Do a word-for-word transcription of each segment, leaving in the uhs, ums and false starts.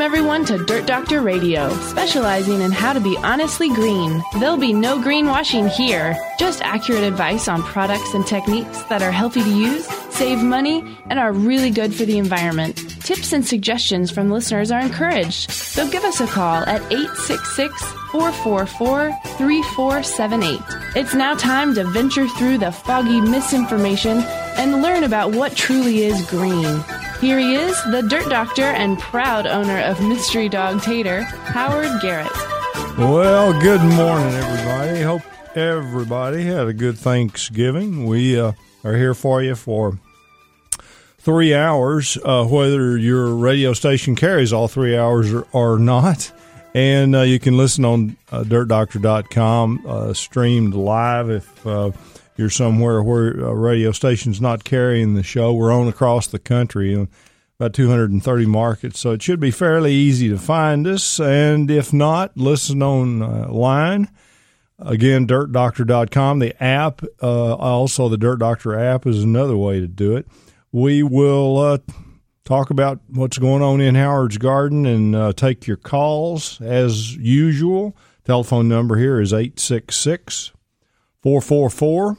everyone to Dirt Doctor Radio, specializing in how to be honestly green. There'll be no greenwashing here, just accurate advice on products and techniques that are healthy to use, save money, and are really good for the environment. Tips and suggestions from listeners are encouraged, so give us a call at eight six six, four four four, three four seven eight. It's now time to venture through the foggy misinformation and learn about what truly is green. Here he is, the Dirt Doctor and proud owner of Mystery Dog Tater, Howard Garrett. Well, good morning, everybody. Hope everybody had a good Thanksgiving. We uh, are here for you for three hours, uh, whether your radio station carries all three hours or, or not. And uh, you can listen on uh, dirt doctor dot com, uh, streamed live if uh, you're somewhere where a radio station's not carrying the show. We're on across the country, in about two hundred thirty markets, so it should be fairly easy to find us. And if not, listen online. Again, dirt doctor dot com. The app, uh, also the Dirt Doctor app, is another way to do it. We will uh, talk about what's going on in Howard's Garden and uh, take your calls as usual. Telephone number here is eight six six, four four four,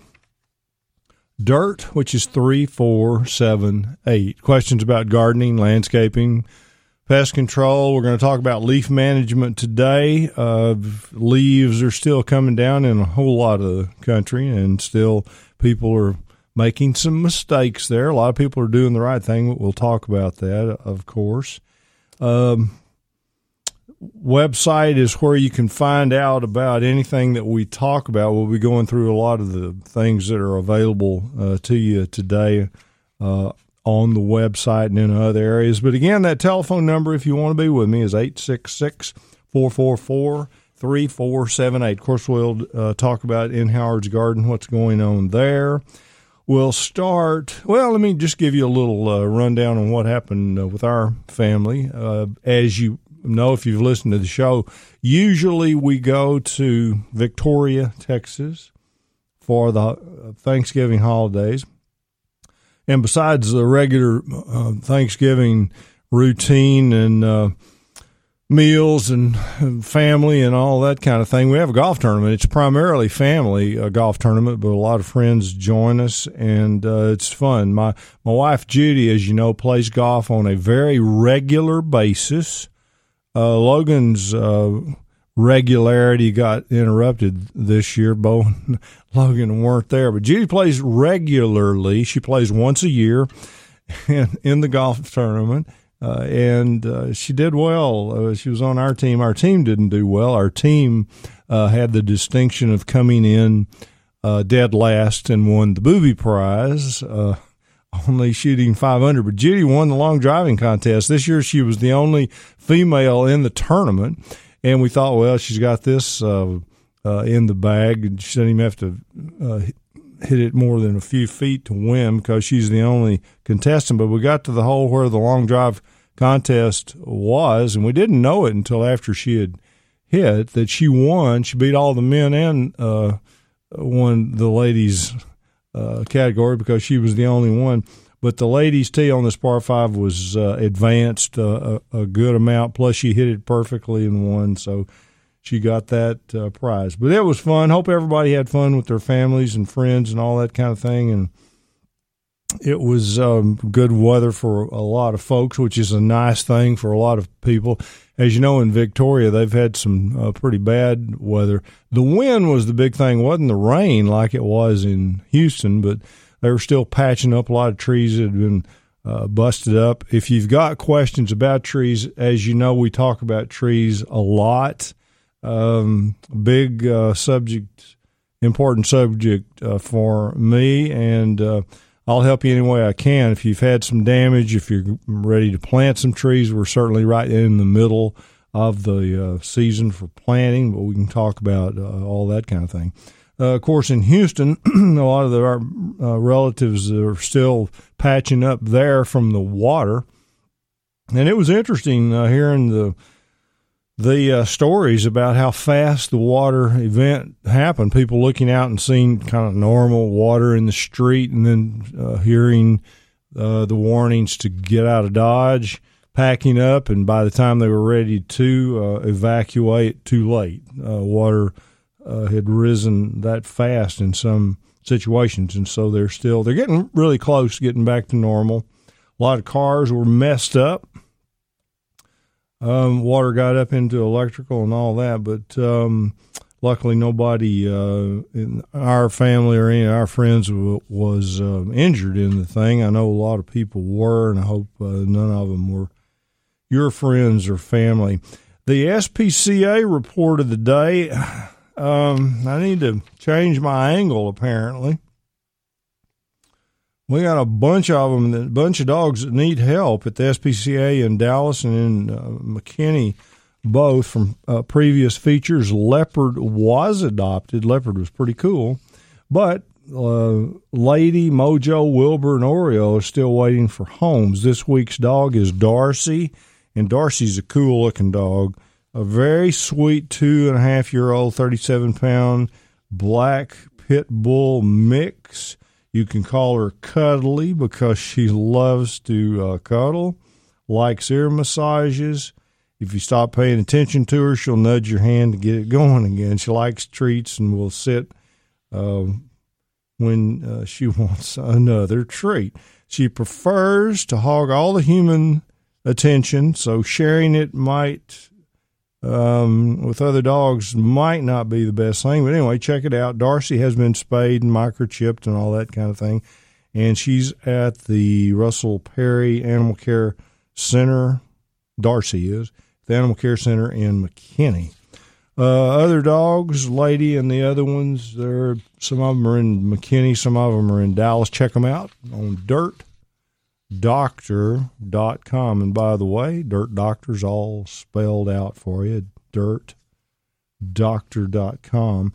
DIRT, which is three four seven eight. Questions about gardening, landscaping, pest control. We're going to talk about leaf management today. Uh, leaves are still coming down in a whole lot of the country, and still people are making some mistakes there. A lot of people are doing the right thing. We'll talk about that, of course. Um, website is where you can find out about anything that we talk about. We'll be going through a lot of the things that are available uh, to you today uh, on the website and in other areas. But again, that telephone number, if you want to be with me, is eight six six, four four four, three four seven eight. Of course, we'll uh, talk about in Howard's Garden, what's going on there. We'll start, well, let me just give you a little uh, rundown on what happened uh, with our family. Uh, as you know, if you've listened to the show, usually we go to Victoria, Texas for the Thanksgiving holidays. And besides the regular uh, Thanksgiving routine and uh, meals and family and all that kind of thing, we have a golf tournament. It's primarily family a golf tournament, but a lot of friends join us, and uh, it's fun. My my wife Judy, as you know, plays golf on a very regular basis. Uh, Logan's uh, regularity got interrupted this year. Bo and Logan weren't there, but Judy plays regularly. She plays once a year in, in the golf tournament. Uh, and uh, she did well. Uh, she was on our team. Our team didn't do well. Our team uh, had the distinction of coming in uh, dead last and won the booby prize, uh, only shooting five under. But Judy won the long driving contest. This year she was the only female in the tournament, and we thought, well, she's got this uh, uh, in the bag, and she doesn't even have to uh, hit it more than a few feet to win because she's the only contestant. But we got to the hole where the long drive contest was, and we didn't know it until after she had hit that she won. She beat all the men and uh, won the ladies uh, category because she was the only one. But the ladies' tee on this par five was uh, advanced uh, a, a good amount, plus she hit it perfectly and won, so she got that uh, prize. But it was fun. Hope everybody had fun with their families and friends and all that kind of thing. And it was um, good weather for a lot of folks, which is a nice thing for a lot of people. As you know, in Victoria, they've had some uh, pretty bad weather. The wind was the big thing. It wasn't the rain like it was in Houston, but they were still patching up a lot of trees that had been uh, busted up. If you've got questions about trees, as you know, we talk about trees a lot. Um, big uh, subject, important subject uh, for me, and uh, I'll help you any way I can. If you've had some damage, if you're ready to plant some trees, we're certainly right in the middle of the uh, season for planting, but we can talk about uh, all that kind of thing. Uh, of course, in Houston, a lot of the, our uh, relatives are still patching up there from the water, and it was interesting uh, hearing the the uh, stories about how fast the water event happened. People looking out and seeing kind of normal water in the street, and then uh, hearing uh, the warnings to get out of Dodge. packing up, and by the time they were ready to uh, evacuate, too late. Uh, water uh, had risen that fast in some situations, and so they're still they're getting really close to getting back to normal. A lot of cars were messed up. Um, water got up into electrical and all that, but um, luckily nobody uh, in our family or any of our friends w- was uh, injured in the thing. I know a lot of people were, and I hope uh, none of them were your friends or family. The S P C A report of the day, um, I need to change my angle apparently. We got a bunch of them, a bunch of dogs that need help at the S P C A in Dallas and in uh, McKinney, both from uh, previous features. Leopard was adopted. Leopard was pretty cool. But uh, Lady, Mojo, Wilbur, and Oreo are still waiting for homes. This week's dog is Darcy, and Darcy's a cool-looking dog. A very sweet two-and-a-half-year-old, thirty-seven pound black pit bull mix. You can call her Cuddly because she loves to uh, cuddle, likes ear massages. If you stop paying attention to her, she'll nudge your hand to get it going again. She likes treats and will sit uh, when uh, she wants another treat. She prefers to hog all the human attention, so sharing it might um, with other dogs might not be the best thing. But anyway, check it out. Darcy has been spayed and microchipped and all that kind of thing. And she's at the Russell Perry Animal Care Center. Darcy is. The Animal Care Center in McKinney. Uh, other dogs, Lady and the other ones, there. Some of them are in McKinney. Some of them are in Dallas. Check them out on dirt doctor dot com. And by the way, Dirt Doctor's all spelled out for you, dirt doctor dot com.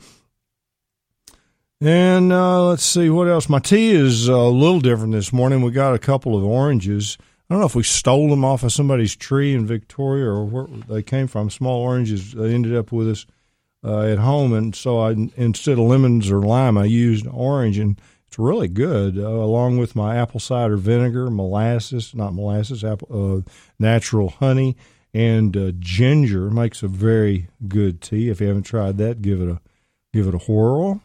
And uh, let's see what else. My tea is a little different this morning. We got a couple of oranges. I don't know if we stole them off of somebody's tree in Victoria or where they came from. Small oranges. They ended up with us uh, at home, and so I instead of lemons or lime, I used orange, and it's really good, uh, along with my apple cider vinegar, molasses, not molasses, apple, uh, natural honey, and uh, ginger. Makes a very good tea. If you haven't tried that, give it a give it a whirl.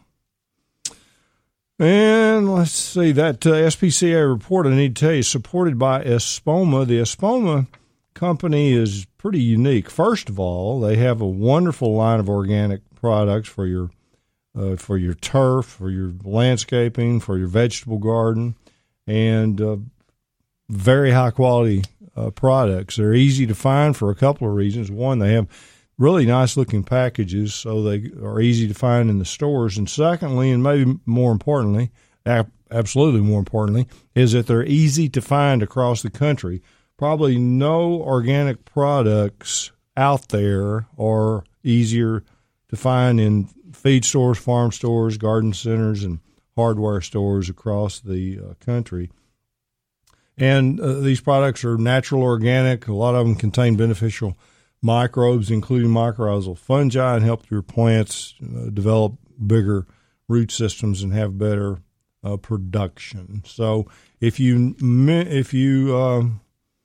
And let's see, that uh, S P C A report, I need to tell you, is supported by Espoma. The Espoma company is pretty unique. First of all, they have a wonderful line of organic products for your Uh, for your turf, for your landscaping, for your vegetable garden, and uh, very high-quality uh, products. They're easy to find for a couple of reasons. One, they have really nice-looking packages, so they are easy to find in the stores. And secondly, and maybe more importantly, absolutely more importantly, is that they're easy to find across the country. Probably no organic products out there are easier to find in feed stores, farm stores, garden centers, and hardware stores across the uh, country. And uh, these products are natural, organic. A lot of them contain beneficial microbes, including mycorrhizal fungi, and help your plants uh, develop bigger root systems and have better uh, production. So if you if you um,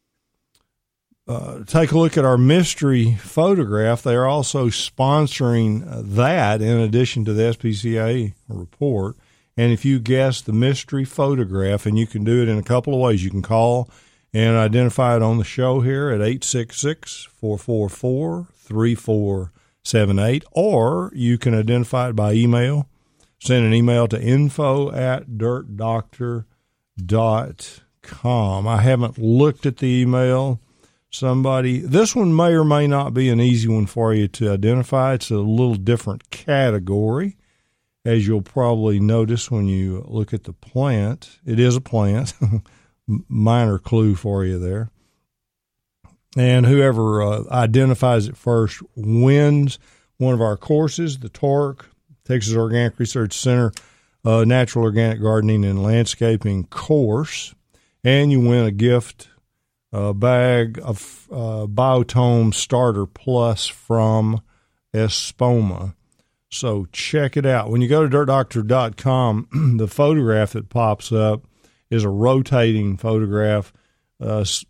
Uh, take a look at our mystery photograph. They are also sponsoring uh, that in addition to the S P C A report. And if you guess the mystery photograph, and you can do it in a couple of ways, you can call and identify it on the show here at eight six six, four four four, three four seven eight, or you can identify it by email. Send an email to info at dirt doctor dot com. I haven't looked at the email. Somebody, this one may or may not be an easy one for you to identify. It's a little different category, as you'll probably notice when you look at the plant. It is a plant. Minor clue for you there. And whoever uh, identifies it first wins one of our courses, the Torque, Texas Organic Research Center uh, Natural Organic Gardening and Landscaping course. And you win a gift a bag of uh, Biotome Starter Plus from Espoma. So check it out. When you go to dirt doctor dot com, the photograph that pops up is a rotating photograph. Uh,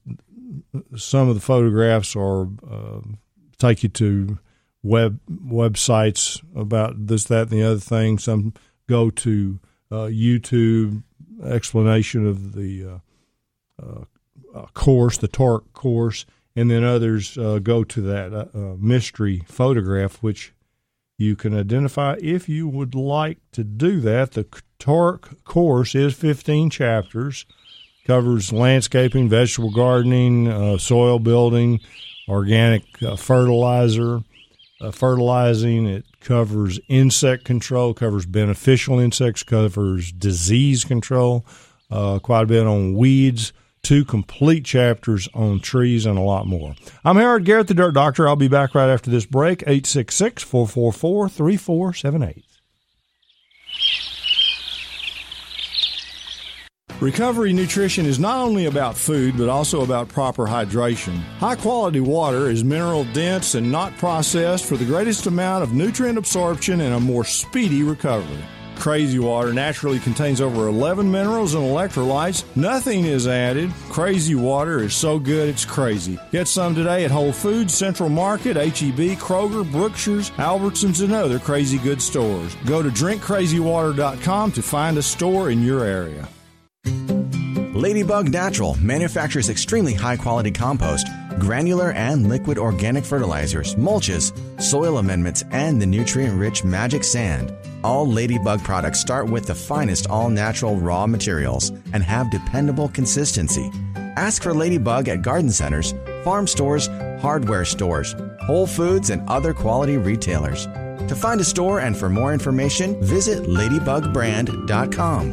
some of the photographs are uh, take you to web websites about this, that, and the other thing. Some go to uh, YouTube explanation of the uh, uh, uh, course, the torque course, and then others uh, go to that uh, uh, mystery photograph, which you can identify if you would like to do that. The torque course is fifteen chapters, covers landscaping, vegetable gardening, uh, soil building, organic uh, fertilizer, uh, fertilizing. It covers insect control, covers beneficial insects, covers disease control, uh, quite a bit on weeds, two complete chapters on trees, and a lot more. I'm Howard Garrett, the Dirt Doctor. I'll be back right after this break, eight six six, four four four, three four seven eight. Recovery nutrition is not only about food, but also about proper hydration. High-quality water is mineral-dense and not processed for the greatest amount of nutrient absorption and a more speedy recovery. Crazy Water naturally contains over eleven minerals and electrolytes. Nothing is added. Crazy Water is so good it's crazy. Get some today at Whole Foods, Central Market, H E B, Kroger, Brookshire's, Albertsons, and other Crazy Good stores. Go to drink crazy water dot com to find a store in your area. Ladybug Natural manufactures extremely high-quality compost, granular and liquid organic fertilizers, mulches, soil amendments, and the nutrient-rich Magic Sand. All Ladybug products start with the finest all-natural raw materials and have dependable consistency. Ask for Ladybug at garden centers, farm stores, hardware stores, Whole Foods, and other quality retailers. To find a store and for more information, visit ladybug brand dot com.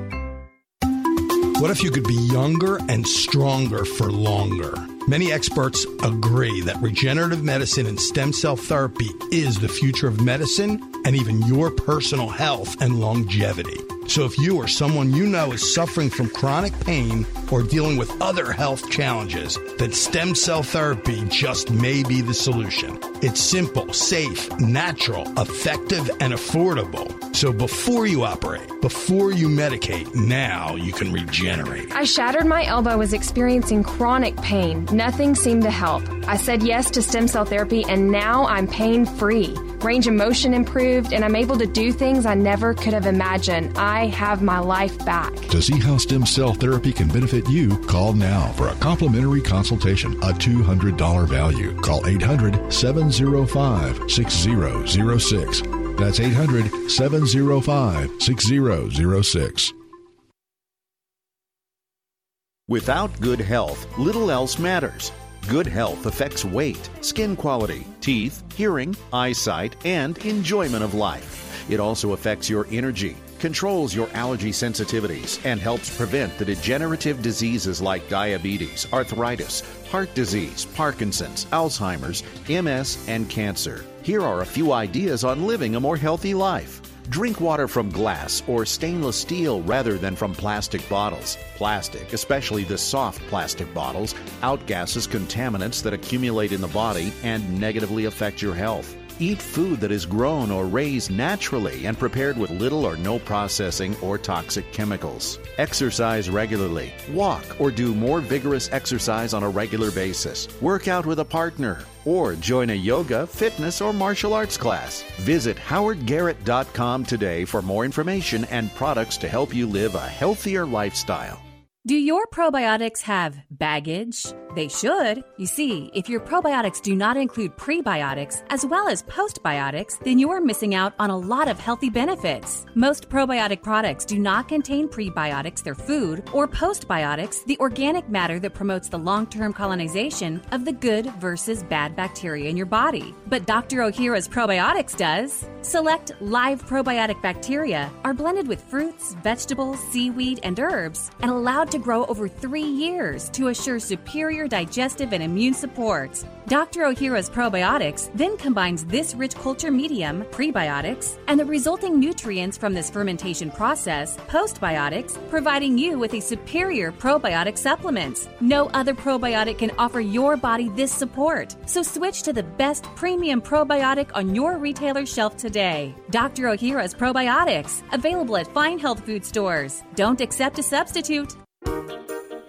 What if you could be younger and stronger for longer? Many experts agree that regenerative medicine and stem cell therapy is the future of medicine and even your personal health and longevity. So if you or someone you know is suffering from chronic pain or dealing with other health challenges, then stem cell therapy just may be the solution. It's simple, safe, natural, effective, and affordable. So before you operate, before you medicate, now you can regenerate. I shattered my elbow, was experiencing chronic pain. Nothing seemed to help. I said yes to stem cell therapy, and now I'm pain-free. Range of motion improved, and I'm able to do things I never could have imagined. I have my life back. To see how stem cell therapy can benefit you, call now for a complimentary consultation, a two hundred dollars value. Call eight hundred, seven oh five, six oh oh six. That's eight hundred, seven oh five, six oh oh six. Without good health, little else matters. Good health affects weight, skin quality, teeth, hearing, eyesight, and enjoyment of life. It also affects your energy, controls your allergy sensitivities, and helps prevent the degenerative diseases like diabetes, arthritis, heart disease, Parkinson's, Alzheimer's, M S, and cancer. Here are a few ideas on living a more healthy life. Drink water from glass or stainless steel rather than from plastic bottles. Plastic, especially the soft plastic bottles, outgasses contaminants that accumulate in the body and negatively affect your health. Eat food that is grown or raised naturally and prepared with little or no processing or toxic chemicals. Exercise regularly. Walk or do more vigorous exercise on a regular basis. Work out with a partner or join a yoga, fitness, or martial arts class. Visit howard garrett dot com today for more information and products to help you live a healthier lifestyle. Do your probiotics have baggage? They should. You see, if your probiotics do not include prebiotics as well as postbiotics, then you are missing out on a lot of healthy benefits. Most probiotic products do not contain prebiotics, their food, or postbiotics, the organic matter that promotes the long-term colonization of the good versus bad bacteria in your body. But Doctor Ohhira's probiotics does. Select live probiotic bacteria are blended with fruits, vegetables, seaweed, and herbs and allowed to grow over three years to assure superior digestive and immune support. Doctor Ohhira's probiotics then combines this rich culture medium, prebiotics, and the resulting nutrients from this fermentation process, postbiotics, providing you with a superior probiotic supplement. No other probiotic can offer your body this support, so switch to the best premium probiotic on your retailer shelf today. Doctor Ohhira's probiotics, available at fine health food stores. Don't accept a substitute.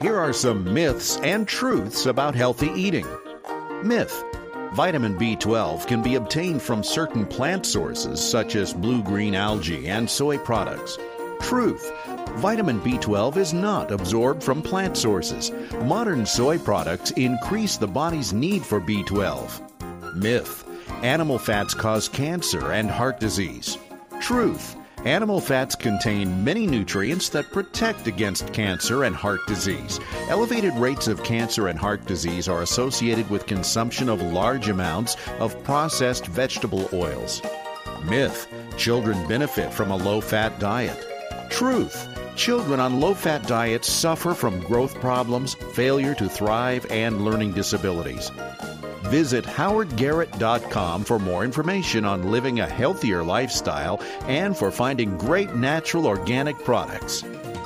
Here are some myths and truths about healthy eating. Myth: vitamin B twelve can be obtained from certain plant sources such as blue-green algae and soy products. Truth: vitamin B twelve is not absorbed from plant sources. Modern soy products increase the body's need for B twelve. Myth: animal fats cause cancer and heart disease. Truth: animal fats contain many nutrients that protect against cancer and heart disease. Elevated rates of cancer and heart disease are associated with consumption of large amounts of processed vegetable oils. Myth: children benefit from a low-fat diet. Truth: children on low-fat diets suffer from growth problems, failure to thrive, and learning disabilities. Visit howard garrett dot com for more information on living a healthier lifestyle and for finding great natural organic products.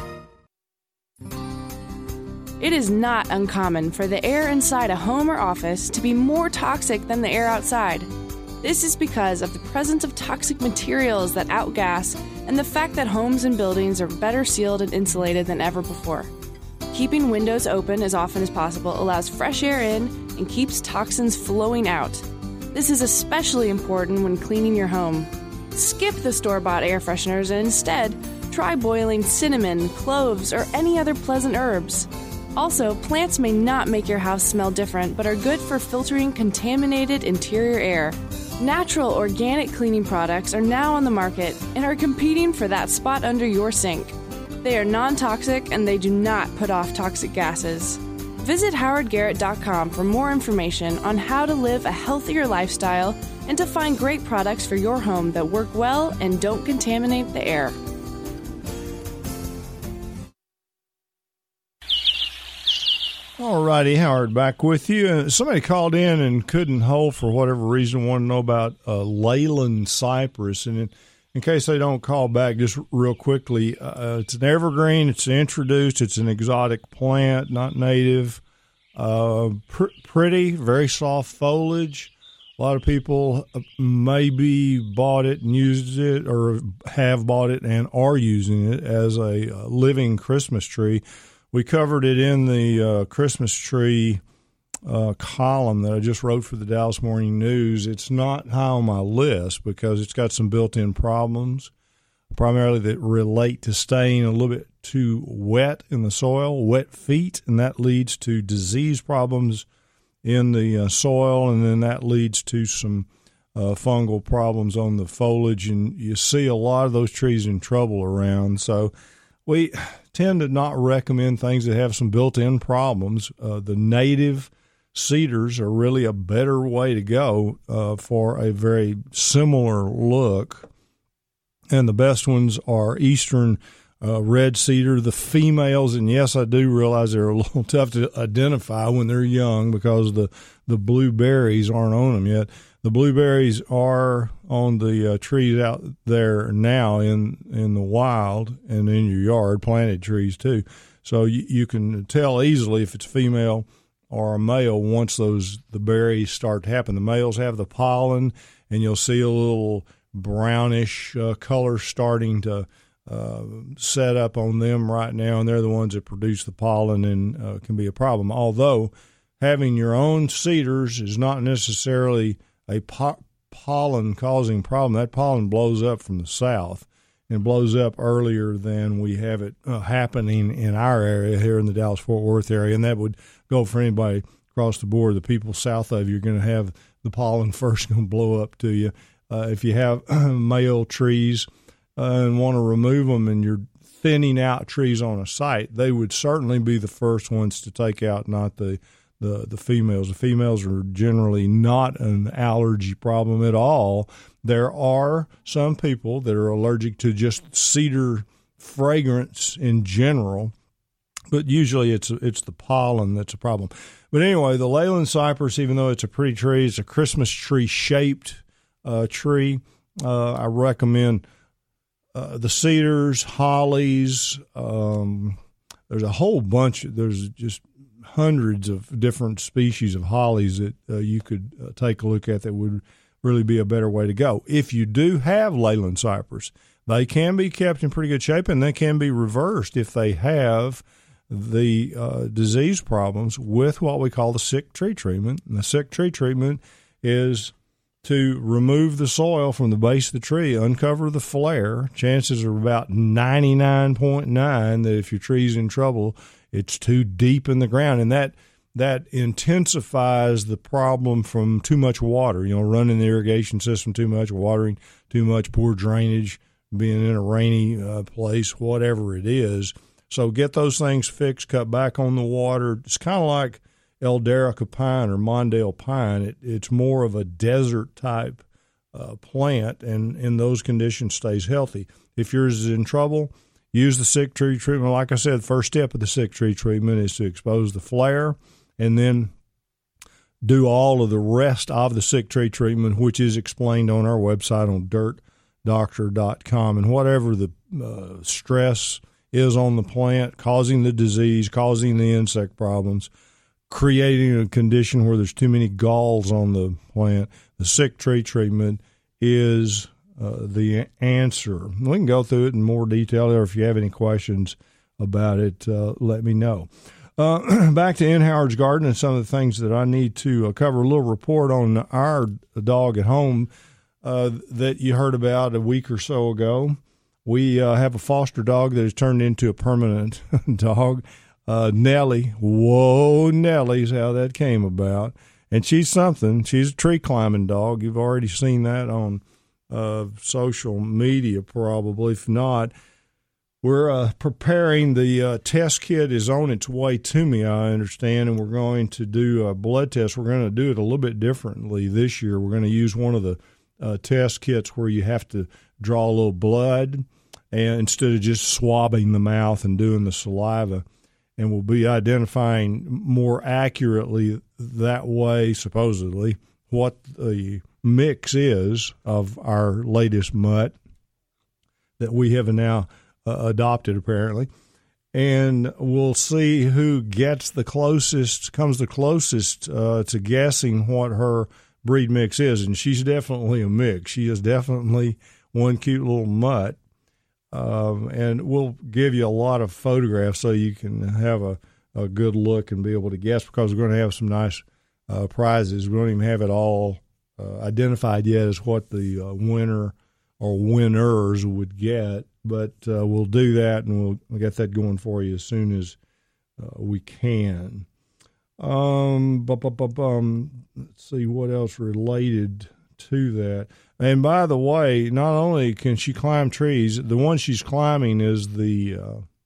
It is not uncommon for the air inside a home or office to be more toxic than the air outside. This is because of the presence of toxic materials that outgas and the fact that homes and buildings are better sealed and insulated than ever before. Keeping windows open as often as possible allows fresh air in and keeps toxins flowing out. This is especially important when cleaning your home. Skip the store-bought air fresheners and instead try boiling cinnamon, cloves, or any other pleasant herbs. Also, plants may not make your house smell different, but are good for filtering contaminated interior air. Natural organic cleaning products are now on the market and are competing for that spot under your sink. They are non-toxic and they do not put off toxic gases. Visit howard garrett dot com for more information on how to live a healthier lifestyle and to find great products for your home that work well and don't contaminate the air. All righty, Howard, back with you. Uh, somebody called in and couldn't hold for whatever reason, wanted to know about uh, Leyland cypress. And in, in case they don't call back, just real quickly, uh, it's an evergreen, it's introduced, it's an exotic plant, not native, uh, pr- pretty, very soft foliage. A lot of people maybe bought it and used it or have bought it and are using it as a living Christmas tree. We covered it in the uh, Christmas tree uh, column that I just wrote for the Dallas Morning News. It's not high on my list because it's got some built-in problems, primarily that relate to staying a little bit too wet in the soil, wet feet, and that leads to disease problems in the uh, soil, and then that leads to some uh, fungal problems on the foliage, and you see a lot of those trees in trouble around. So we tend to not recommend things that have some built-in problems. Uh, the native cedars are really a better way to go uh, for a very similar look, and the best ones are eastern uh, red cedar, the females, and yes, I do realize they're a little tough to identify when they're young because the, the blueberries aren't on them yet. The blueberries are on the uh, trees out there now in, in the wild and in your yard, planted trees too. So you, you can tell easily if it's female or a male once those the berries start to happen. The males have the pollen, and you'll see a little brownish uh, color starting to uh, set up on them right now, and they're the ones that produce the pollen and uh, can be a problem. Although having your own cedars is not necessarily a po- pollen-causing problem. That pollen blows up from the south and blows up earlier than we have it uh, happening in our area here in the Dallas-Fort Worth area, and that would go for anybody across the board. The people south of you are going to have the pollen first going to blow up to you. Uh, if you have male trees uh, and want to remove them and you're thinning out trees on a site, they would certainly be the first ones to take out, not the The, the females. The females are generally not an allergy problem at all. There are some people that are allergic to just cedar fragrance in general, but usually it's it's the pollen that's a problem. But anyway, the Leyland cypress, even though it's a pretty tree, it's a Christmas tree-shaped uh, tree. Uh, I recommend uh, the cedars, hollies. Um, there's a whole bunch. There's just hundreds of different species of hollies that uh, you could uh, take a look at that would really be a better way to go. If you do have Leyland cypress, they can be kept in pretty good shape, and they can be reversed if they have the uh, disease problems with what we call the sick tree treatment. And the sick tree treatment is to remove the soil from the base of the tree, uncover the flare. Chances are about ninety-nine point nine that if your tree's in trouble, it's too deep in the ground. And that that intensifies the problem from too much water, you know, running the irrigation system too much, watering too much, poor drainage, being in a rainy uh, place, whatever it is. So get those things fixed, cut back on the water. It's kind of like Elderica pine or Mondale pine. It, it's more of a desert-type uh, plant, and in those conditions stays healthy. If yours is in trouble, use the sick tree treatment. Like I said, the first step of the sick tree treatment is to expose the flare, and then do all of the rest of the sick tree treatment, which is explained on our website on dirt doctor dot com. And whatever the uh, stress is on the plant, causing the disease, causing the insect problems, creating a condition where there's too many galls on the plant, the sick tree treatment is uh, the answer. We can go through it in more detail, or if you have any questions about it, uh, let me know. Uh, back to In Howard's Garden and some of the things that I need to uh, cover. A little report on our dog at home uh, that you heard about a week or so ago. We uh, have a foster dog that has turned into a permanent dog. Uh, Nellie, whoa, Nellie's how that came about. And she's something. She's a tree climbing dog. You've already seen that on uh, social media probably. If not, we're uh, preparing. The uh, test kit is on its way to me, I understand, and we're going to do a blood test. We're going to do it a little bit differently this year. We're going to use one of the uh, test kits where you have to draw a little blood and instead of just swabbing the mouth and doing the saliva. And we'll be identifying more accurately that way, supposedly, what the mix is of our latest mutt that we have now uh, adopted, apparently. And we'll see who gets the closest, comes the closest uh, to guessing what her breed mix is. And she's definitely a mix. She is definitely one cute little mutt. Um, and we'll give you a lot of photographs so you can have a, a good look and be able to guess, because we're going to have some nice uh, prizes. We don't even have it all uh, identified yet as what the uh, winner or winners would get, but uh, we'll do that, and we'll, we'll get that going for you as soon as uh, we can. Um, bu- bu- bu- um, let's see what else related to that. And by the way, not only can she climb trees, the one she's climbing is the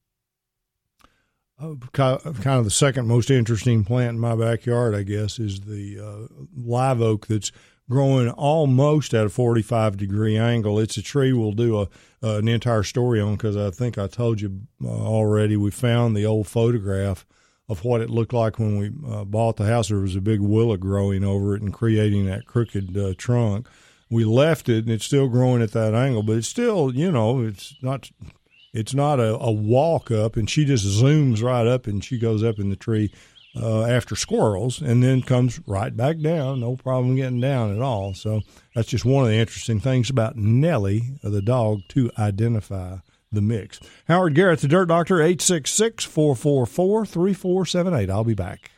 uh, kind of the second most interesting plant in my backyard, I guess, is the uh, live oak that's growing almost at a forty-five degree angle. It's a tree we'll do a uh, an entire story on, because I think I told you uh, already. We found the old photograph of what it looked like when we uh, bought the house. There was a big willow growing over it and creating that crooked uh, trunk. We left it, and it's still growing at that angle, but it's still, you know, it's not it's not a, a walk up, and she just zooms right up, and she goes up in the tree uh, after squirrels and then comes right back down. No problem getting down at all. So that's just one of the interesting things about Nellie, the dog, to identify the mix. Howard Garrett, the Dirt Doctor, eight six six, four four four, three four seven eight. I'll be back.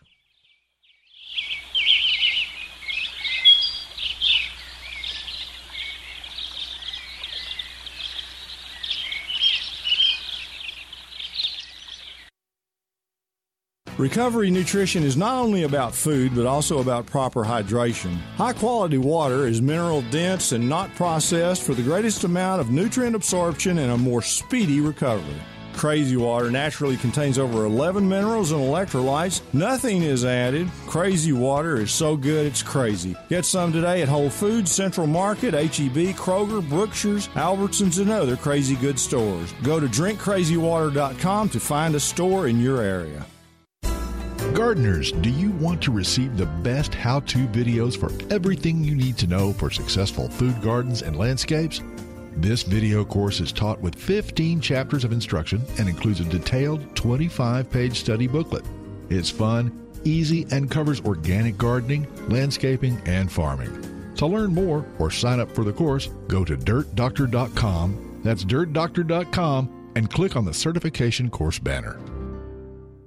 Recovery nutrition is not only about food, but also about proper hydration. High-quality water is mineral-dense and not processed for the greatest amount of nutrient absorption and a more speedy recovery. Crazy Water naturally contains over eleven minerals and electrolytes. Nothing is added. Crazy Water is so good it's crazy. Get some today at Whole Foods, Central Market, H E B, Kroger, Brookshire's, Albertsons, and other crazy good stores. Go to drink crazy water dot com to find a store in your area. Gardeners, do you want to receive the best how-to videos for everything you need to know for successful food gardens and landscapes? This video course is taught with fifteen chapters of instruction and includes a detailed twenty-five page study booklet. It's fun, easy, and covers organic gardening, landscaping, and farming. To learn more or sign up for the course, go to dirt doctor dot com. That's dirt doctor dot com, and click on the certification course banner.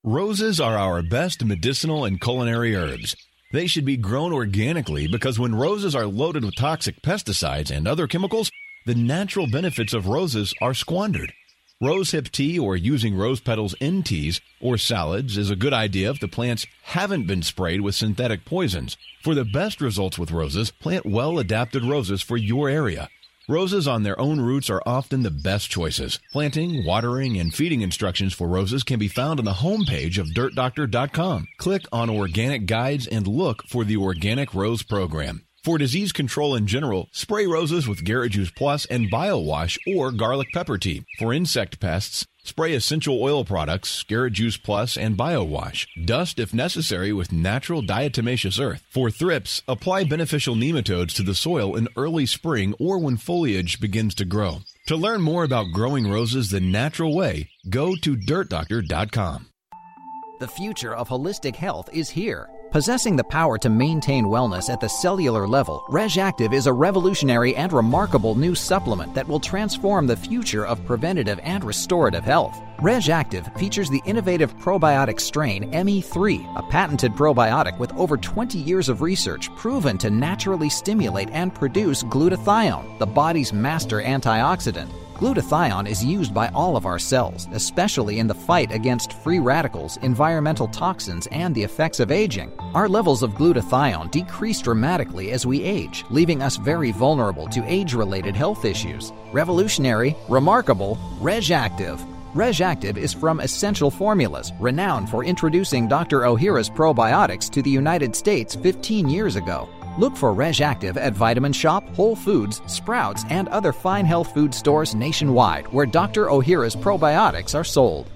Roses are our best medicinal and culinary herbs. They should be grown organically because when roses are loaded with toxic pesticides and other chemicals, the natural benefits of roses are squandered. Rosehip tea or using rose petals in teas or salads is a good idea if the plants haven't been sprayed with synthetic poisons. For the best results with roses, plant well-adapted roses for your area. Roses on their own roots are often the best choices. Planting, watering, and feeding instructions for roses can be found on the homepage of dirt doctor dot com. Click on Organic Guides and look for the Organic Rose Program. For disease control in general, spray roses with Garrett Juice Plus and BioWash or garlic pepper tea. For insect pests, spray essential oil products, Garrett Juice Plus and BioWash. Dust if necessary with natural diatomaceous earth. For thrips, apply beneficial nematodes to the soil in early spring or when foliage begins to grow. To learn more about growing roses the natural way, go to dirt doctor dot com. The future of holistic health is here. Possessing the power to maintain wellness at the cellular level, RegActive is a revolutionary and remarkable new supplement that will transform the future of preventative and restorative health. RegActive features the innovative probiotic strain M E three, a patented probiotic with over twenty years of research proven to naturally stimulate and produce glutathione, the body's master antioxidant. Glutathione is used by all of our cells, especially in the fight against free radicals, environmental toxins, and the effects of aging. Our levels of glutathione decrease dramatically as we age, leaving us very vulnerable to age-related health issues. Revolutionary, remarkable, RegActive. RegActive is from Essential Formulas, renowned for introducing Doctor Ohhira's probiotics to the United States fifteen years ago. Look for RegActive at Vitamin Shop, Whole Foods, Sprouts, and other fine health food stores nationwide where Doctor Ohhira's probiotics are sold.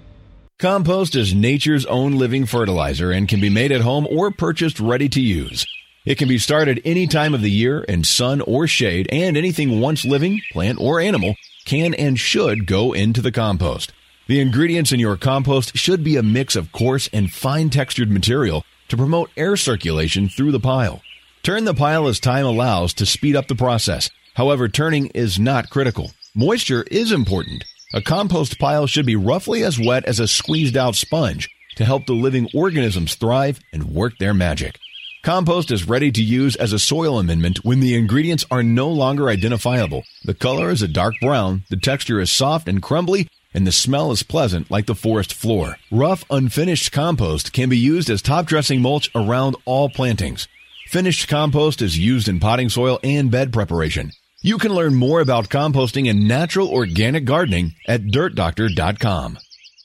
Compost is nature's own living fertilizer and can be made at home or purchased ready to use. It can be started any time of the year in sun or shade, and anything once living, plant or animal, can and should go into the compost. The ingredients in your compost should be a mix of coarse and fine-textured material to promote air circulation through the pile. Turn the pile as time allows to speed up the process. However, turning is not critical. Moisture is important. A compost pile should be roughly as wet as a squeezed-out sponge to help the living organisms thrive and work their magic. Compost is ready to use as a soil amendment when the ingredients are no longer identifiable. The color is a dark brown, the texture is soft and crumbly, and the smell is pleasant like the forest floor. Rough, unfinished compost can be used as top-dressing mulch around all plantings. Finished compost is used in potting soil and bed preparation. You can learn more about composting and natural organic gardening at dirt doctor dot com.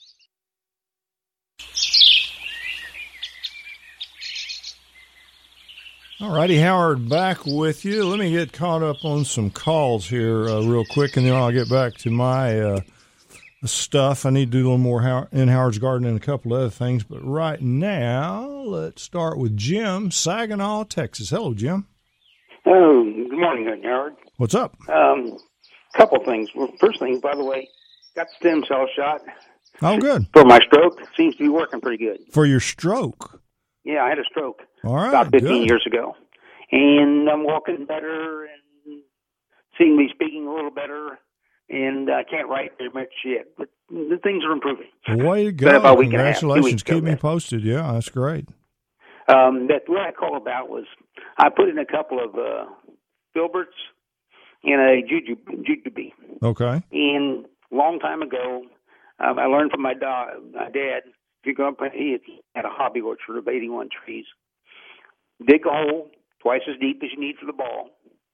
All righty, Howard, back with you. Let me get caught up on some calls here uh, real quick, and then I'll get back to my uh, stuff. I need to do a little more How- in Howard's Garden and a couple other things. But right now, let's start with Jim, Saginaw, Texas. Hello, Jim. Oh, good morning, Howard. What's up? Um, couple things. Well, first thing, by the way, got the stem cell shot. Oh, good. For my stroke. Seems to be working pretty good. For your stroke? Yeah, I had a stroke All right, about fifteen good. years ago. And I'm walking better and seem to be speaking a little better. And I can't write very much yet, but the things are improving. Way to Been about go. a week and a half, two Congratulations. weeks ago, Keep me then. posted. Yeah, that's great. Um, that what I called about was I put in a couple of uh, filberts and a jujube, jujube. Okay. And a long time ago, um, I learned from my, da- my dad, if you go up, he had a hobby orchard of eighty-one trees. Dig a hole twice as deep as you need for the ball,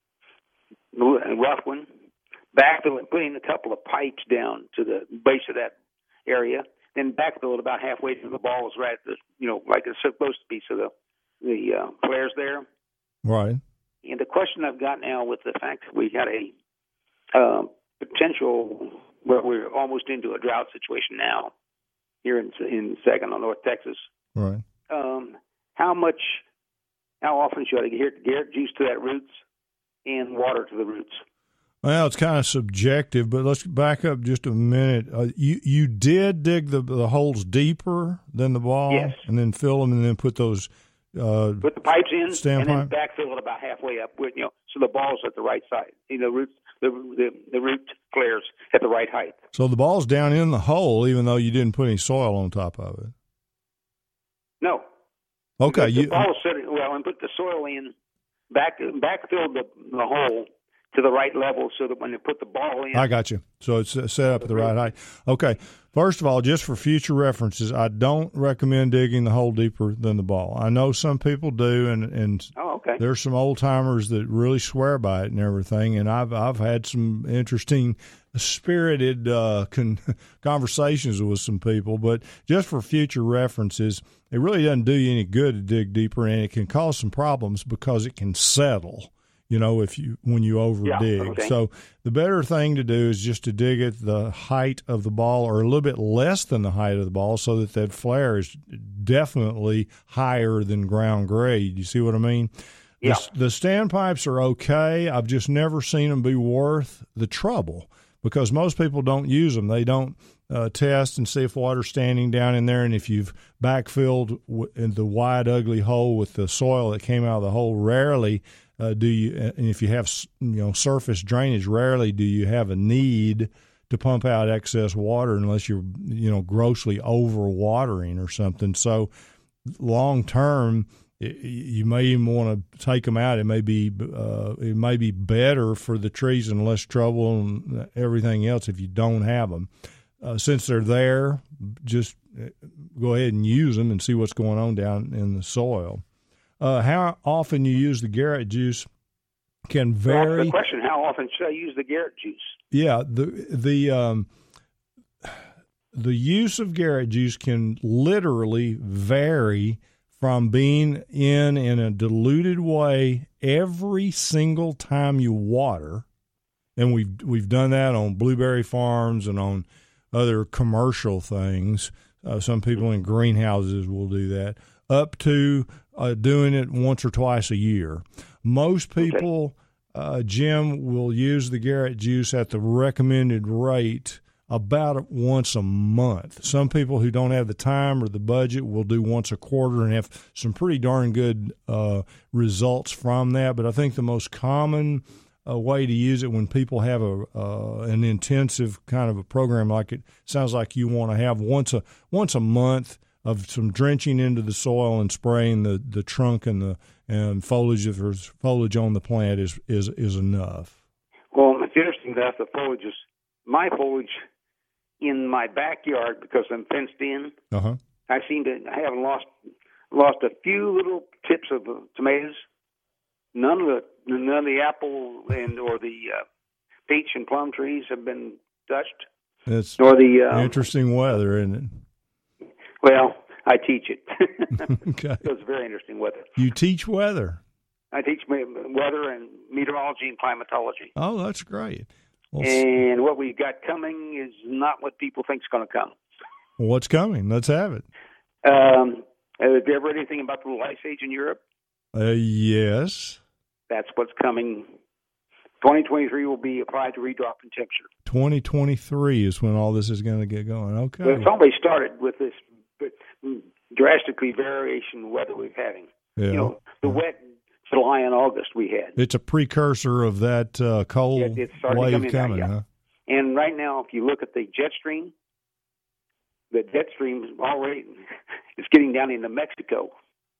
a rough one, backfill it, put in a couple of pipes down to the base of that area, then backfill it about halfway to the ball is right at the, you know, like it's supposed to be, so the, the uh, flares there. Right. And the question I've got now with the fact that we got a uh, potential, where we're almost into a drought situation now here in, in Saginaw, North Texas. Right. Um, how much, how often should I get Garrett juice to that roots and water to the roots? Well, it's kind of subjective, but let's back up just a minute. Uh, you you did dig the the holes deeper than the ball, yes, and then fill them, and then put those uh, put the pipes in, stem and pipe. then backfill it about halfway up, with you know, so the ball's at the right side. You know, roots the the the root flares at the right height. So the ball's down in the hole, even though you didn't put any soil on top of it. No. Okay. The, you, the ball is set well, and put the soil in, back backfill the the hole to the right level so that when they put the ball in. I got you. So it's set up at the right height. Okay. First of all, just for future references, I don't recommend digging the hole deeper than the ball. I know some people do, and, and oh, okay. there's some old timers that really swear by it and everything. And I've I've had some interesting, spirited uh, con- conversations with some people. But just for future references, it really doesn't do you any good to dig deeper, and it can cause some problems because it can settle. You know, if you when you over yeah, dig. okay. So the better thing to do is just to dig at the height of the ball or a little bit less than the height of the ball so that that flare is definitely higher than ground grade. You see what I mean? Yeah. The, the standpipes are okay. I've just never seen them be worth the trouble because most people don't use them. They don't uh, test and see if water's standing down in there. And if you've backfilled w- in the wide, ugly hole with the soil that came out of the hole, rarely – Uh, do you, and if you have, you know, surface drainage, rarely do you have a need to pump out excess water unless you're, you know, grossly overwatering or something. So long term, you may even want to take them out. It may be, uh, it may be better for the trees and less trouble and everything else if you don't have them. Uh, since they're there, just go ahead and use them and see what's going on down in the soil. Uh, how often you use the Garrett juice can vary. Well, the question: how often should I use the Garrett juice? Yeah, the the um, the use of Garrett juice can literally vary from being in in a diluted way every single time you water, and we've we've done that on blueberry farms and on other commercial things. Uh, some people in greenhouses will do that. Up to uh, doing it once or twice a year. Most people, uh, Jim, will use the Garrett juice at the recommended rate about once a month. Some people who don't have the time or the budget will do once a quarter and have some pretty darn good uh, results from that. But I think the most common uh, way to use it when people have a uh, an intensive kind of a program like it sounds like you want to have once a once a month of some drenching into the soil and spraying the, the trunk and the and foliage if there's foliage on the plant is, is, is enough. Well, it's interesting that the foliage is my foliage in my backyard because I'm fenced in. Uh-huh. I seem to I haven't lost lost a few little tips of uh, tomatoes. None of the none of the apple and or the uh, peach and plum trees have been touched. It's nor the uh, interesting weather, isn't it? Well, I teach it. Okay. It's very interesting weather. You teach weather? I teach weather and meteorology and climatology. Oh, that's great. Well, and what we've got coming is not what people think is going to come. What's coming? Let's have it. Um, have you ever read anything about the Little Ice Age in Europe? Uh, yes. That's what's coming. twenty twenty-three will be applied to redrop in temperature. twenty twenty-three is when all this is going to get going. Okay. Well, it's always started with this drastically variation weather we're having. Yeah. You know, the wet July and August we had. It's a precursor of that uh, cold it, it's starting wave coming, coming, out, yeah. huh? And right now, if you look at the jet stream, the jet stream is already it's getting down into Mexico.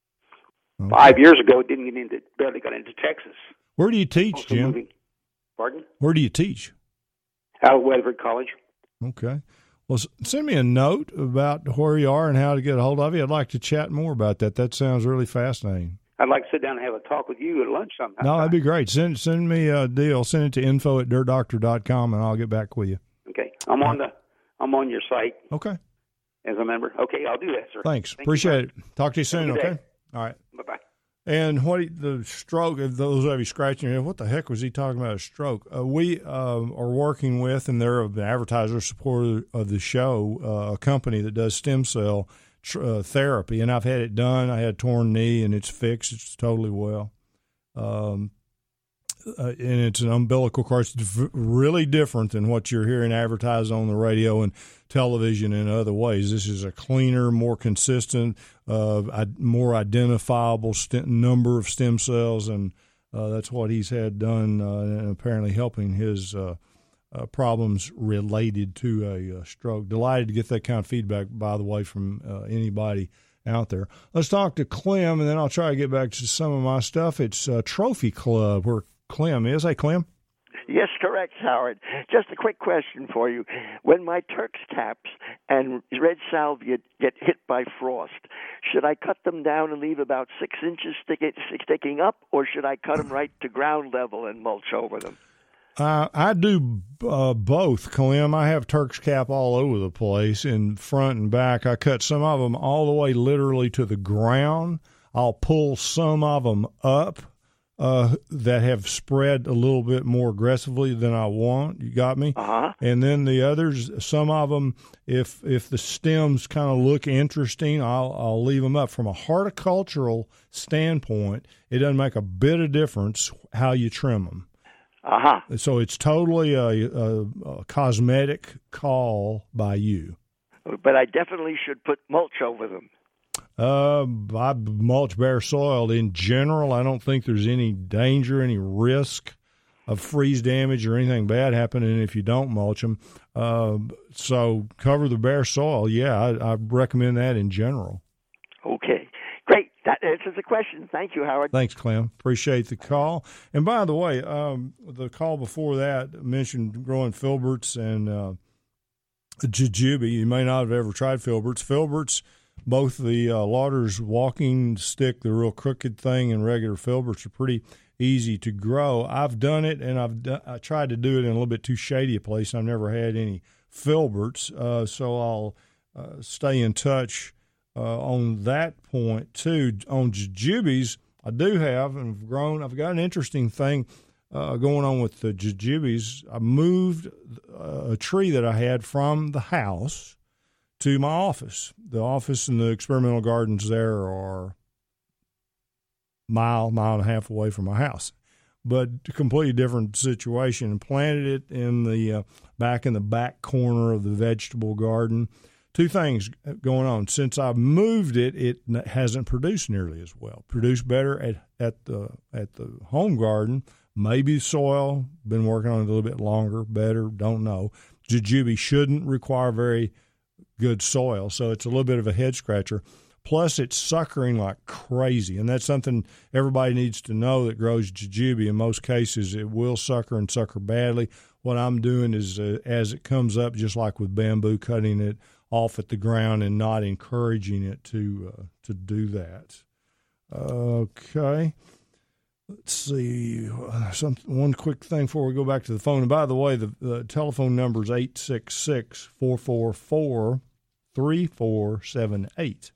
Okay. Five years ago, it didn't get into barely got into Texas. Where do you teach, also Jim? Moving. Pardon? Where do you teach? Out of Weatherford College. Okay. Well, send me a note about where you are and how to get a hold of you. I'd like to chat more about that. That sounds really fascinating. I'd like to sit down and have a talk with you at lunch sometime. No, that'd be great. Send send me a deal. Send it to info at dirt doctor dot com, and I'll get back with you. Okay. I'm on the I'm on your site. Okay. As a member. Okay, I'll do that, sir. Thanks. Thank Appreciate it. Talk to you soon, okay? Day. All right. Bye-bye. And what he, the stroke, if those of you scratching your head, what the heck was he talking about a stroke? Uh, we uh, are working with, and they're an advertiser supporter of the show, uh, a company that does stem cell tr- uh, therapy. And I've had it done. I had a torn knee, and it's fixed. It's totally well. Um, uh, and it's an umbilical cord. It's v- really different than what you're hearing advertised on the radio and television in other ways. This is a cleaner, more consistent, uh, more identifiable st- number of stem cells, and uh, that's what he's had done, uh, and apparently helping his uh, uh, problems related to a, a stroke. Delighted to get that kind of feedback, by the way, from uh, anybody out there. Let's talk to Clem, and then I'll try to get back to some of my stuff. It's uh, Trophy Club, where Clem is. Hey, Clem. Yes, correct, Howard. Just a quick question for you. When my Turk's caps and red salvia get hit by frost, should I cut them down and leave about six inches stick- sticking up, or should I cut them right to ground level and mulch over them? Uh, I do uh, both, Clem. I have Turk's cap all over the place, in front and back. I cut some of them all the way literally to the ground. I'll pull some of them up uh, that have spread a little bit more aggressively than I want. You got me? Uh-huh. And then the others, some of them, if if the stems kind of look interesting, I'll I'll leave them up. From a horticultural standpoint, it doesn't make a bit of difference how you trim them. Uh-huh. So it's totally a, a, a cosmetic call by you. But I definitely should put mulch over them. Uh, I mulch bare soil. In general, I don't think there's any danger, any risk of freeze damage or anything bad happening if you don't mulch them. Uh, so cover the bare soil. Yeah, I, I recommend that in general. Okay. Great. That answers the question. Thank you, Howard. Thanks, Clem. Appreciate the call. And by the way, um, the call before that mentioned growing filberts and uh, jujube. You may not have ever tried filberts. Filberts, both the uh, Lauder's walking stick, the real crooked thing, and regular filberts are pretty easy to grow. I've done it, and I've done, I tried to do it in a little bit too shady a place. I've never had any filberts, uh, so I'll uh, stay in touch Uh, on that point, too. On jujubes, I do have and have grown. I've got an interesting thing uh, going on with the jujubes. I moved uh, a tree that I had from the house to my office. The office and the experimental gardens there are a mile, mile and a half away from my house. But a completely different situation. And planted it in the uh, back in the back corner of the vegetable garden. Two things going on. Since I've moved it, it hasn't produced nearly as well. Produced better at, at the at the home garden. Maybe soil, been working on it a little bit longer, better, don't know. Jujube shouldn't require very good soil, so it's a little bit of a head scratcher. Plus, it's suckering like crazy, and that's something everybody needs to know that grows jujube. In most cases, it will sucker and sucker badly. What I'm doing is, uh, as it comes up, just like with bamboo, cutting it off at the ground and not encouraging it to uh, to do that. Okay. Let's see. Uh, some, one quick thing before we go back to the phone. And by the way, the, the telephone number is eight six six, four four four, three four seven eight.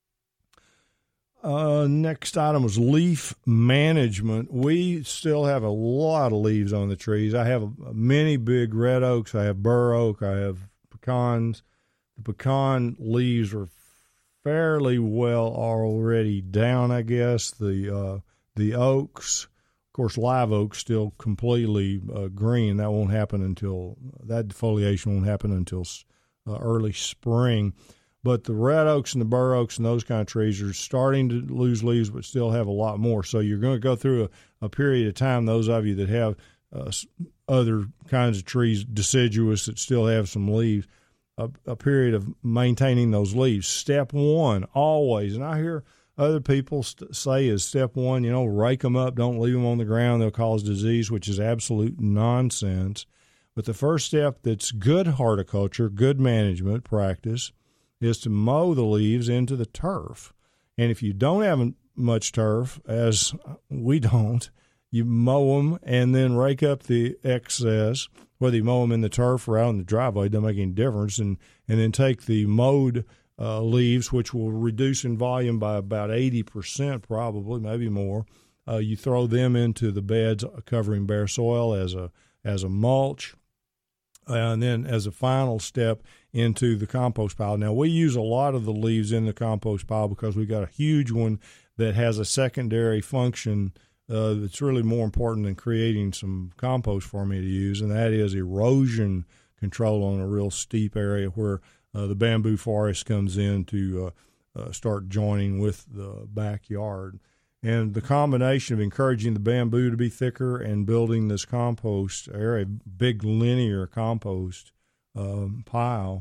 Uh, next item was leaf management. We still have a lot of leaves on the trees. I have a, a many big red oaks. I have bur oak. I have pecans. The pecan leaves are fairly well already down, I guess. The uh, the oaks, of course, live oaks still completely uh, green. That won't happen until that defoliation won't happen until uh, early spring. But the red oaks and the bur oaks and those kind of trees are starting to lose leaves, but still have a lot more. So you're going to go through a, a period of time. Those of you that have uh, other kinds of trees, deciduous, that still have some leaves. A, a period of maintaining those leaves. Step one, always, and I hear other people st- say is step one, you know, rake them up, don't leave them on the ground, they'll cause disease, which is absolute nonsense. But the first step that's good horticulture, good management practice, is to mow the leaves into the turf. And if you don't have much turf, as we don't, you mow them and then rake up the excess. Whether you mow them in the turf or out in the driveway, doesn't make any difference. And, and then take the mowed uh, leaves, which will reduce in volume by about eighty percent probably, maybe more. Uh, you throw them into the beds covering bare soil as a as a mulch. Uh, and then as a final step into the compost pile. Now, we use a lot of the leaves in the compost pile because we got a huge one that has a secondary function Uh, that's really more important than creating some compost for me to use, and that is erosion control on a real steep area where uh, the bamboo forest comes in to uh, uh, start joining with the backyard. And the combination of encouraging the bamboo to be thicker and building this compost area, big linear compost um, pile,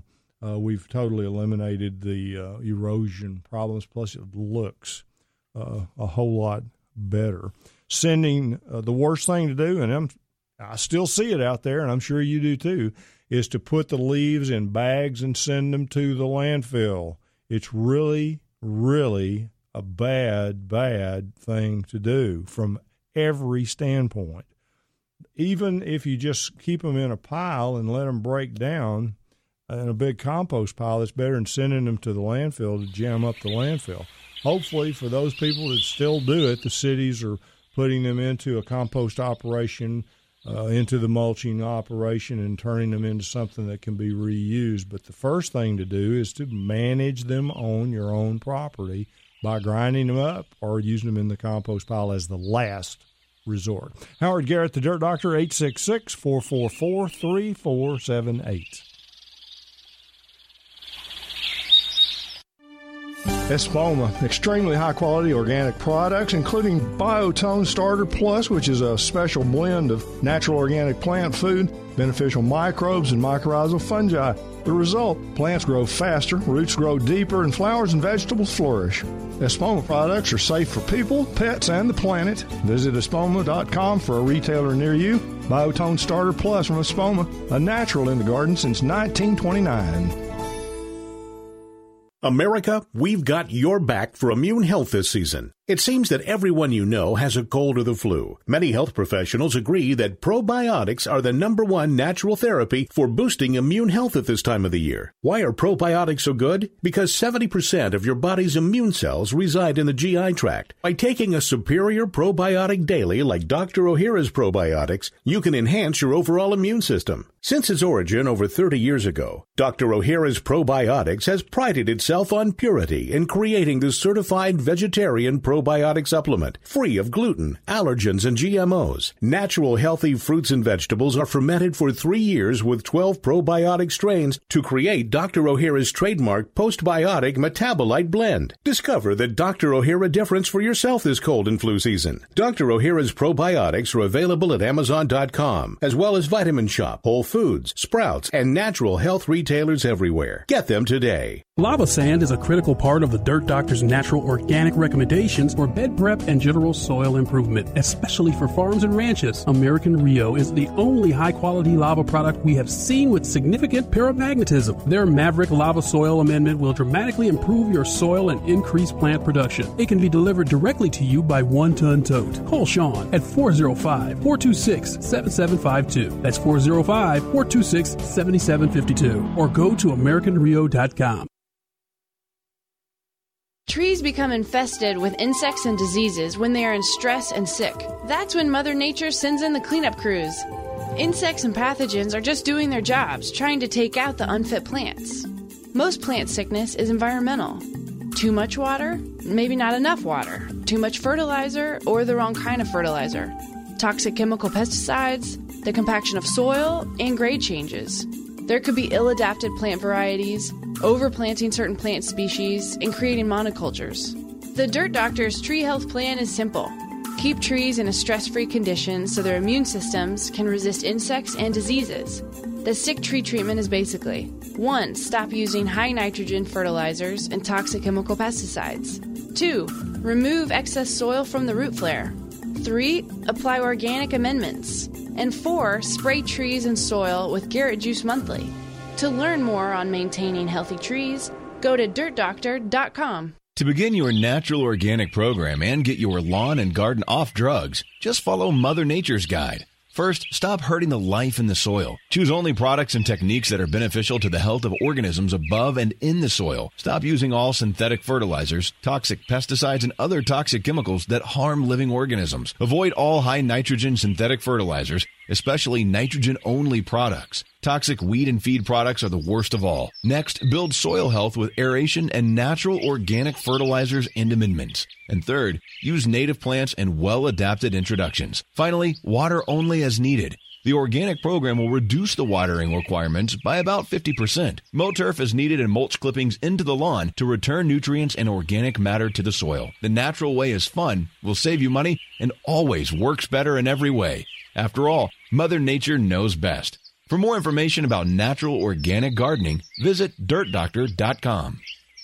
uh, we've totally eliminated the uh, erosion problems. Plus, it looks uh, a whole lot better. Sending uh, the worst thing to do, and I'm, I still see it out there, and I'm sure you do too, is to put the leaves in bags and send them to the landfill. It's really, really a bad, bad thing to do from every standpoint. Even if you just keep them in a pile and let them break down in a big compost pile, it's better than sending them to the landfill to jam up the landfill. Hopefully, for those people that still do it, the cities are putting them into a compost operation, uh, into the mulching operation, and turning them into something that can be reused. But the first thing to do is to manage them on your own property by grinding them up or using them in the compost pile as the last resort. Howard Garrett, the Dirt Doctor, eight six six, four four four, three four seven eight. Espoma, extremely high-quality organic products, including Biotone Starter Plus, which is a special blend of natural organic plant food, beneficial microbes, and mycorrhizal fungi. The result, plants grow faster, roots grow deeper, and flowers and vegetables flourish. Espoma products are safe for people, pets, and the planet. Visit espoma dot com for a retailer near you. Biotone Starter Plus from Espoma, a natural in the garden since nineteen twenty-nine. America, we've got your back for immune health this season. It seems that everyone you know has a cold or the flu. Many health professionals agree that probiotics are the number one natural therapy for boosting immune health at this time of the year. Why are probiotics so good? Because seventy percent of your body's immune cells reside in the G I tract. By taking a superior probiotic daily like Doctor O'Hara's probiotics, you can enhance your overall immune system. Since its origin over thirty years ago, Doctor O'Hara's probiotics has prided itself on purity in creating the certified vegetarian probiotic supplement, free of gluten, allergens, and G M Os. Natural healthy fruits and vegetables are fermented for three years with twelve probiotic strains to create Doctor O'Hara's trademark postbiotic metabolite blend. Discover the Doctor O'Hara difference for yourself this cold and flu season. Doctor O'Hara's probiotics are available at amazon dot com, as well as Vitamin Shop, Whole Foods, Sprouts, and natural health retailers everywhere. Get them today. Lava sand is a critical part of the Dirt Doctor's natural organic recommendations for bed prep and general soil improvement, especially for farms and ranches. American Rio is the only high-quality lava product we have seen with significant paramagnetism. Their Maverick Lava Soil Amendment will dramatically improve your soil and increase plant production. It can be delivered directly to you by one-ton tote. Call Sean at four oh five, four two six, seven seven five two. That's four oh five, four two six, seven seven five two. Or go to american rio dot com. Trees become infested with insects and diseases when they are in stress and sick. That's when Mother Nature sends in the cleanup crews. Insects and pathogens are just doing their jobs, trying to take out the unfit plants. Most plant sickness is environmental. Too much water, maybe not enough water. Too much fertilizer, or the wrong kind of fertilizer. Toxic chemical pesticides, the compaction of soil, and grade changes. There could be ill-adapted plant varieties, overplanting certain plant species, and creating monocultures. The Dirt Doctor's tree health plan is simple. Keep trees in a stress-free condition so their immune systems can resist insects and diseases. The sick tree treatment is basically: one. Stop using high nitrogen fertilizers and toxic chemical pesticides. two. Remove excess soil from the root flare. three. Apply organic amendments. And four. Spray trees and soil with Garrett Juice Monthly. To learn more on maintaining healthy trees, go to dirt doctor dot com. To begin your natural organic program and get your lawn and garden off drugs, just follow Mother Nature's guide. First, stop hurting the life in the soil. Choose only products and techniques that are beneficial to the health of organisms above and in the soil. Stop using all synthetic fertilizers, toxic pesticides, and other toxic chemicals that harm living organisms. Avoid all high nitrogen synthetic fertilizers, especially nitrogen-only products. Toxic weed and feed products are the worst of all. Next, build soil health with aeration and natural organic fertilizers and amendments. And third, use native plants and well-adapted introductions. Finally, water only as needed. The organic program will reduce the watering requirements by about fifty percent. Mow turf is needed and mulch clippings into the lawn to return nutrients and organic matter to the soil. The natural way is fun, will save you money, and always works better in every way. After all, Mother Nature knows best. For more information about natural organic gardening, visit dirt doctor dot com.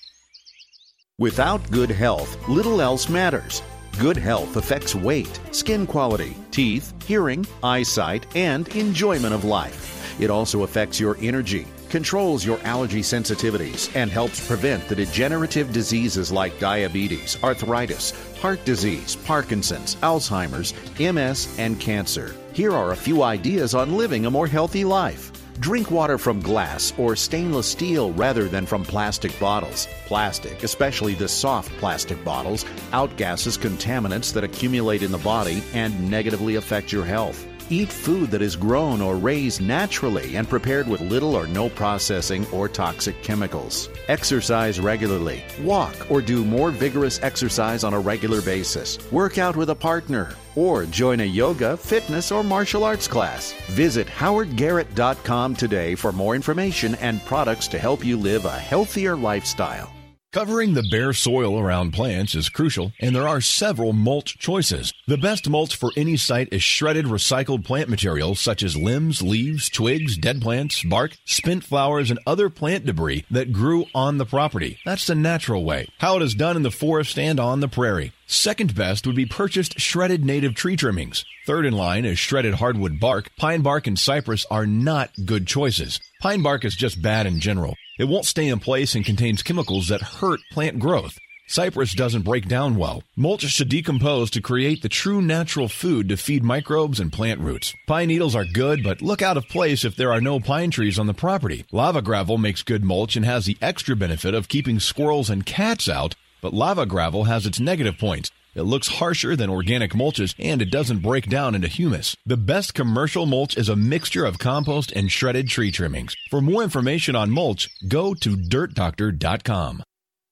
Without good health, little else matters. Good health affects weight, skin quality, teeth, hearing, eyesight, and enjoyment of life. It also affects your energy, controls your allergy sensitivities, and helps prevent the degenerative diseases like diabetes, arthritis, heart disease, Parkinson's, Alzheimer's, M S, and cancer. Here are a few ideas on living a more healthy life. Drink water from glass or stainless steel rather than from plastic bottles. Plastic, especially the soft plastic bottles, outgasses contaminants that accumulate in the body and negatively affect your health. Eat food that is grown or raised naturally and prepared with little or no processing or toxic chemicals. Exercise regularly. Walk or do more vigorous exercise on a regular basis. Work out with a partner or join a yoga, fitness, or martial arts class. Visit howard garrett dot com today for more information and products to help you live a healthier lifestyle. Covering the bare soil around plants is crucial, and there are several mulch choices. The best mulch for any site is shredded recycled plant materials such as limbs, leaves, twigs, dead plants, bark, spent flowers, and other plant debris that grew on the property. That's the natural way, how it is done in the forest and on the prairie. Second best would be purchased shredded native tree trimmings. Third in line is shredded hardwood bark. Pine bark and cypress are not good choices. Pine bark is just bad in general. It won't stay in place and contains chemicals that hurt plant growth. Cypress doesn't break down well. Mulch should decompose to create the true natural food to feed microbes and plant roots. Pine needles are good, but look out of place if there are no pine trees on the property. Lava gravel makes good mulch and has the extra benefit of keeping squirrels and cats out, but lava gravel has its negative points. It looks harsher than organic mulches, and it doesn't break down into humus. The best commercial mulch is a mixture of compost and shredded tree trimmings. For more information on mulch, go to dirt doctor dot com.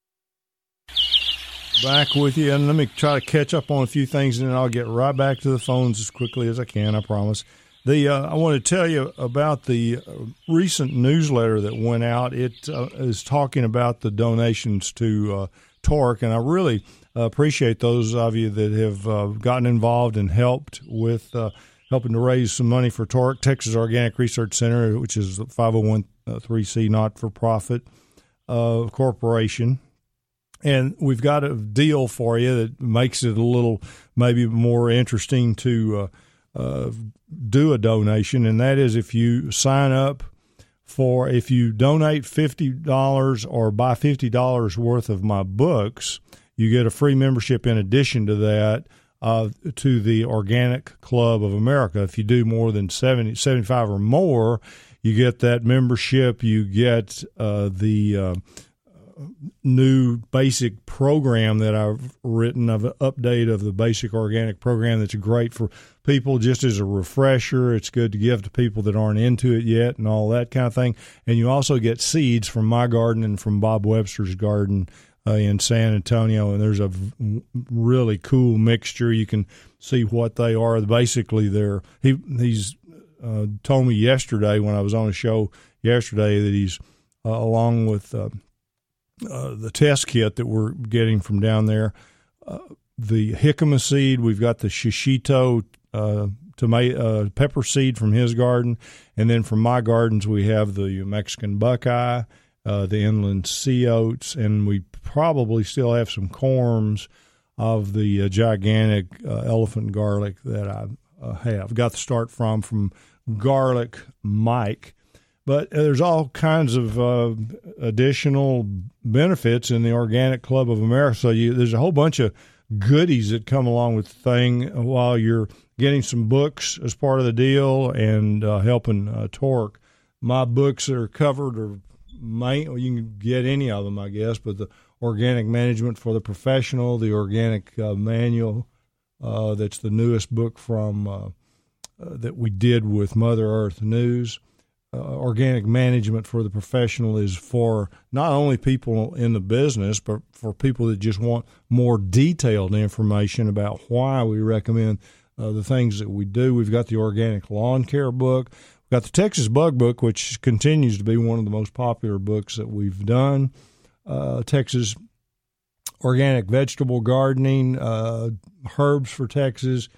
Back with you, and let me try to catch up on a few things, and then I'll get right back to the phones as quickly as I can, I promise. The uh, I want to tell you about the recent newsletter that went out. It uh, is talking about the donations to uh, Torque, and I really uh, appreciate those of you that have uh, gotten involved and helped with uh, helping to raise some money for Torque, Texas Organic Research Center, which is a five oh one c not-for-profit uh, corporation. And we've got a deal for you that makes it a little maybe more interesting to uh, uh, do a donation, and that is if you sign up for, if you donate fifty dollars or buy fifty dollars worth of my books, you get a free membership in addition to that uh, to the Organic Club of America. If you do more than seventy, seventy-five or more, you get that membership. You get uh, the uh, new basic program that I've written, of an update of the basic organic program that's great for people just as a refresher. It's good to give to people that aren't into it yet and all that kind of thing. And you also get seeds from my garden and from Bob Webster's garden uh, in San Antonio, and there's a v- really cool mixture. You can see what they are. Basically, they're he he's uh, told me yesterday when I was on a show yesterday that he's uh, along with uh, Uh, the test kit that we're getting from down there, uh, the jicama seed, we've got the shishito uh, tomato, uh, pepper seed from his garden, and then from my gardens we have the Mexican buckeye, uh, the inland sea oats, and we probably still have some corms of the uh, gigantic uh, elephant garlic that I uh, have. Got the start from from Garlic Mike. But there's all kinds of uh, additional benefits in the Organic Club of America. So you, there's a whole bunch of goodies that come along with the thing while you're getting some books as part of the deal and uh, helping uh, Torque. My books that are covered are, main, you can get any of them, I guess, but the Organic Management for the Professional, the Organic uh, Manual, uh, that's the newest book from uh, uh, that we did with Mother Earth News. Uh, organic Management for the Professional is for not only people in the business, but for people that just want more detailed information about why we recommend uh, the things that we do. We've got the Organic Lawn Care book. We've got the Texas Bug Book, which continues to be one of the most popular books that we've done. Uh, Texas Organic Vegetable Gardening, uh, Herbs for Texas,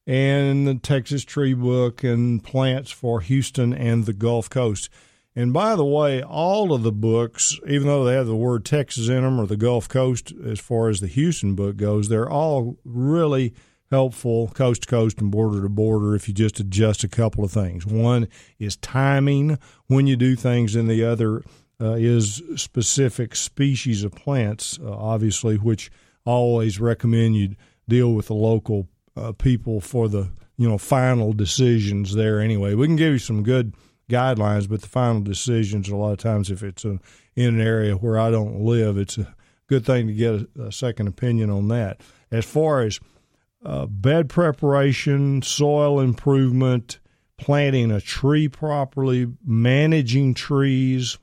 and the Texas Tree Book and plants for Houston and the Gulf Coast. And by the way, all of the books, even though they have the word Texas in them or the Gulf Coast as far as the Houston book goes, they're all really helpful coast to coast and border to border if you just adjust a couple of things. One is timing when you do things, and the other uh, is specific species of plants, uh, obviously, which I always recommend you deal with the local uh, people for the you know final decisions there anyway. We can give you some good guidelines, but the final decisions, a lot of times, if it's a, in an area where I don't live, it's a good thing to get a, a second opinion on that. As far as uh, bed preparation, soil improvement, planting a tree properly, managing trees,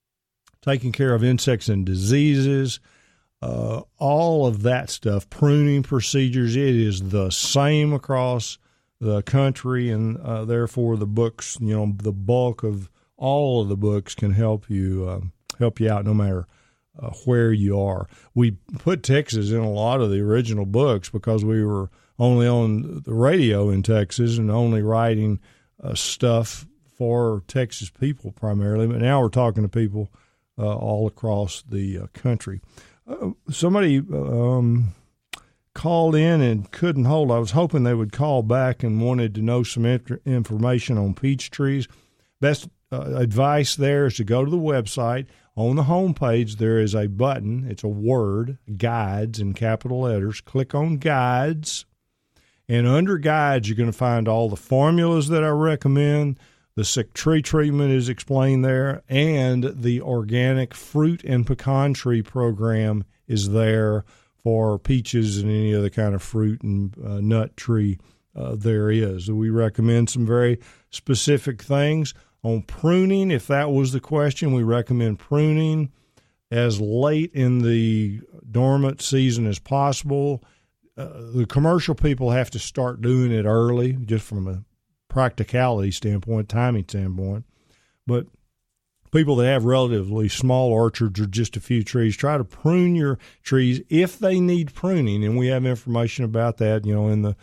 taking care of insects and diseases, uh, all of that stuff, pruning procedures, it is the same across the country, and uh, therefore the books, you know, the bulk of all of the books can help you uh, help you out no matter uh, where you are. We put Texas in a lot of the original books because we were only on the radio in Texas and only writing uh, stuff for Texas people primarily, but now we're talking to people uh, all across the uh, country. Uh, somebody um, called in and couldn't hold. I was hoping they would call back and wanted to know some inter- information on peach trees. Best uh, advice there is to go to the website. On the homepage, there is a button. It's a word, guides in capital letters. Click on guides. And under guides, you're going to find all the formulas that I recommend. The sick tree treatment is explained there. And the organic fruit and pecan tree program is there for peaches and any other kind of fruit and uh, nut tree uh, there is. We recommend some very specific things. On pruning, if that was the question, we recommend pruning as late in the dormant season as possible. Uh, the commercial people have to start doing it early, just from a practicality standpoint, timing standpoint. But people that have relatively small orchards or just a few trees, try to prune your trees if they need pruning, and we have information about that, you know, in the,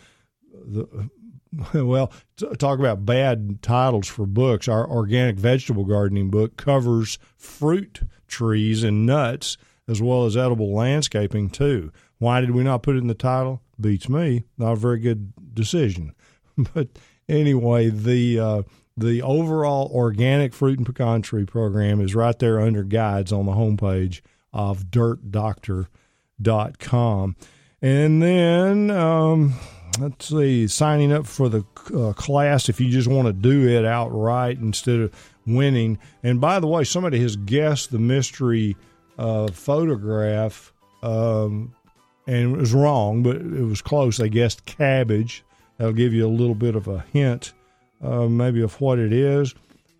the well, talk about bad titles for books. Our organic vegetable gardening book covers fruit trees and nuts as well as edible landscaping too. Why did we not put it in the title? Beats me. Not a very good decision. But anyway, the uh, the overall organic fruit and pecan tree program is right there under guides on the homepage of dirt doctor dot com. And then, um, let's see, signing up for the uh, class if you just want to do it outright instead of winning. And by the way, somebody has guessed the mystery uh, photograph, um, and it was wrong, but it was close. They guessed cabbage. That'll give you a little bit of a hint, uh, maybe of what it is.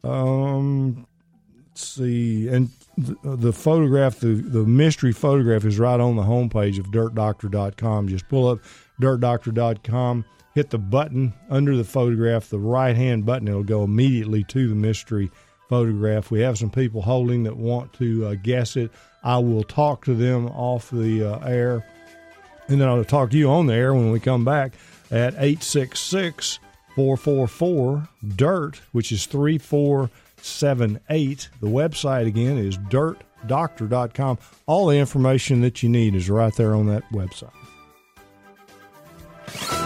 Um, let's see, and the, the photograph, the, the mystery photograph is right on the homepage of dirt doctor dot com. Just pull up dirt doctor dot com, hit the button under the photograph, the right-hand button. It'll go immediately to the mystery photograph. We have some people holding that want to uh, guess it. I will talk to them off the uh, air, and then I'll talk to you on the air when we come back at eight six six, four four four, D I R T, which is three four seven eight. The website, again, is dirt doctor dot com. All the information that you need is right there on that website.